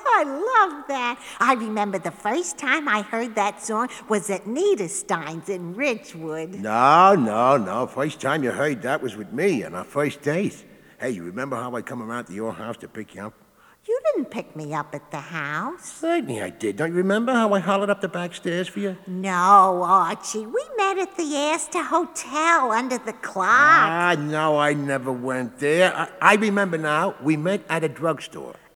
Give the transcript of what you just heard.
I love that. I remember the first time I heard that song was at Niederstein's in Ridgewood. No. First time you heard that was with me on our first date. Hey, you remember how I come around to your house to pick you up? You didn't pick me up at the house. Certainly I did. Don't you remember how I hollered up the back stairs for you? No, Archie. We met at the Astor Hotel under the clock. No, I never went there. I remember now. We met at a drugstore.